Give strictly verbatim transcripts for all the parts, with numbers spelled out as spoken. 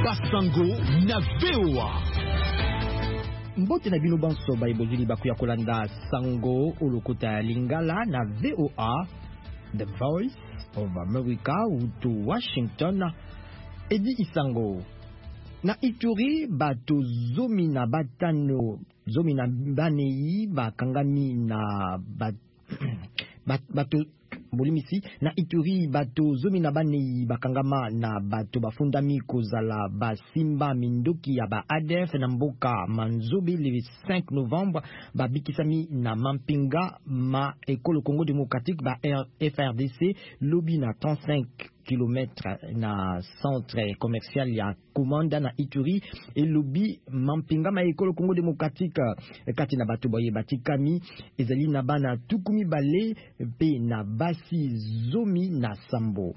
Basango na V O A. Mbote na bino banso ba ibozili bakuya kolanda Sango olokuta Lingala na V O A, The Voice of America to Washington. Edi Isango na Ituri bato zomi na batano zomi na banei bakangami na bat, bat, bato Bolimisi na Ituri bato zomi na banei bakangama na bato bafundami kozala basimba mindoki ya ba A D F na mboka Manzobe le cinq novembre babikisami na Mampinga ma École Congo démocratique ba F R D C lobby na trente-cinq kilomètres na centre commercial ya Komanda na Ituri et lobby Mampinga ma École Congo démocratique kati na bato boye batikami ezali na bana tukumi bale pe na basi zomi na sambo.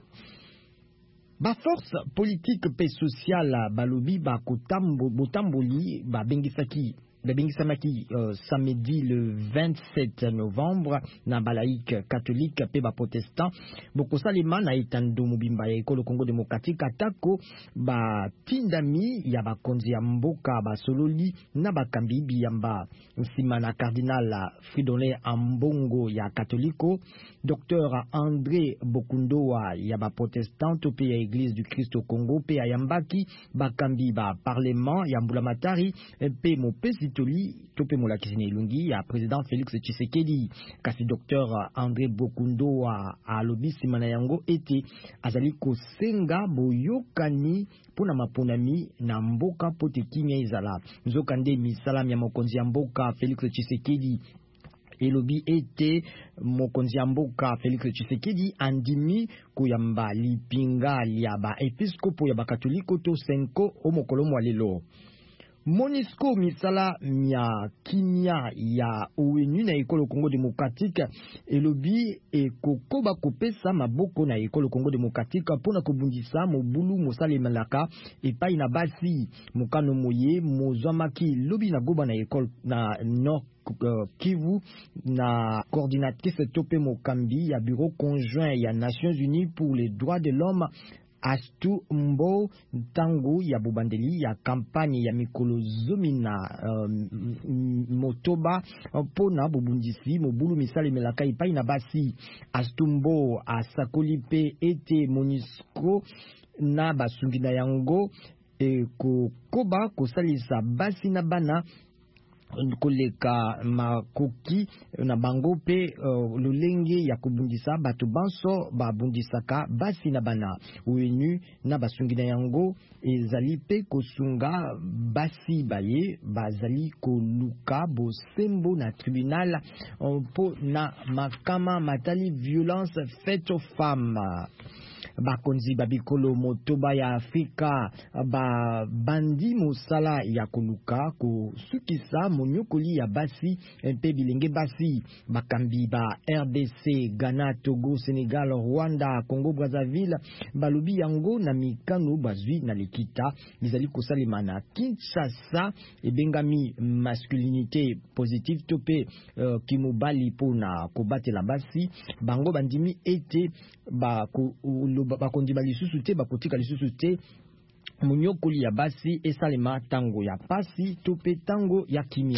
Ba force politique pe sociale balobi ba kotambo botamboli ba bengisaki Le Bengisamaki euh, samedi le vingt-sept novembre na balaïque catholique pe ba protestant boko salima na itando mubimba ya École Congo démocratique atako ba tindami ya ba konzi ya mboka ba sololi na ba kambi biyamba nsima na cardinal Fridolin Ambongo ya Catholico, docteur André Bokundoa ya ba protestant pe ya Église du Christ au Congo pe ya yambaki ba kambi ba parlement ya mbulamatari pe mopesi Toli tope mola kisine ilungi ya président Félix Tshisekedi kasi docteur André Bokundo a, a lobi simana yango ete azali kosenga boyokani pona maponami na mboka pote kimia izala nzokande misalam ya mokonzi ya mboka Félix Tshisekedi elobi ete mokonzi ya mboka Félix Tshisekedi andimi kuyamba lipinga ya ba episkopo ya ba katoliko to senko o mokolo mwa lelo. Monisco misala mia kimia ya O N U na École Congo démocratique elobi e kokoba kopesa maboko na École Congo démocratique pona kobundisa mobulu mosale malaka epai na basi mokano moye mozamaki lobi na goba na école na Nord Kivu na coordinatrice tope mokambi ya bureau conjoint ya Nations Unies pour les droits de l'homme Astu Mbo Tango ya bubandeli ya kampanye ya mikolo zomi na uh, motoba pona bubundisi mobulu misale melaka ipai na basi. Astu Mbo asakoli pe ete Monisco na basungi na yango e kokoba kosalisa basi na bana koleka makoki na bango pe uh, lolenge ya kubundisa batu banso babundisaka basi na bana O N U na basungi na yango ezali pe kosunga basi baye bazali koluka bosembo na tribunal po na makama matali violence faite aux femmes. Bakonzi babikolo motoba ya Afrika ba bandi mosala ya koluka ko sukisa monyokoli ya basi mpe bilenge basi bakambi ba R D C, Ghana, Togo, Sénégal, Rwanda, Congo Brazzaville balobi yango na mikano bazwi na lekita bizali kosalema na Kinshasa ebengami masculinité positive tope uh, kimobali pona kobatela basi bango bandimi ete ba ko bakondi balisusu te bakotika lisusu te monyokoli ya basi esalema tango ya pasi tope tango ya kimia.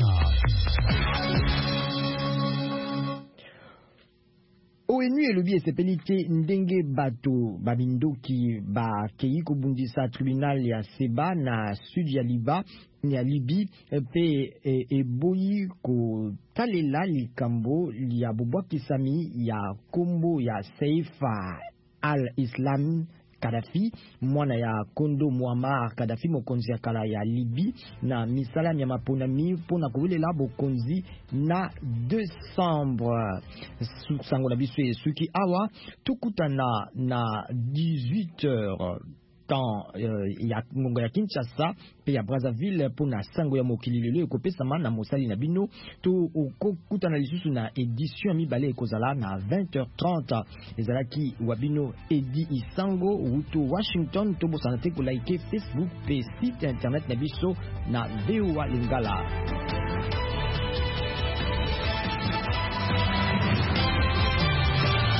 O N U elobi esepeli te ndenge bato babindoki ba kei kobundisa tribunal ya Seba na sud ya Liba ya Libi pe eboyi kotalela likambo ya bobwakisami ya kombo ya Saifa al-Islam Kadhafi mwana ya Kondo Muammar Kadhafi mokonzi ya kala ya Libi na misala ya maponami pona kowelela bokonzi na décembre sango na biso esuki awa tukutana na dix-huit heures temps euh, ya ngongo ya Kinshasa pe ya Brazzaville pona sango ya mokili lelo ekopesama na mosali na bino to okokutana lisusu na édition mibale ekozala na vingt heures trente ezalaki wabino Edi Isango wuto Washington to bosana te ko like Facebook pe site internet na biso na V O A Lingala.